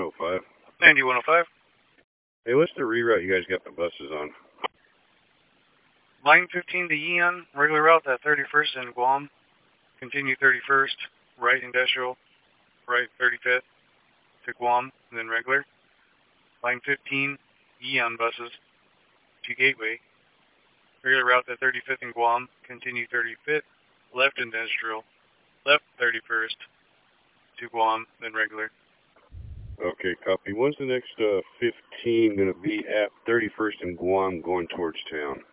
9105. 9105. Hey, what's the reroute you guys got the buses on? Line 15 to Eon, regular route at 31st in Guam. Continue 31st, right industrial, right 35th to Guam, and then regular. Line 15, Eon buses to Gateway. Regular route at 35th in Guam. Continue 35th, left industrial, left 31st to Guam, then regular. Okay, copy. When's the next 15 going to be at 31st in Guam going towards town?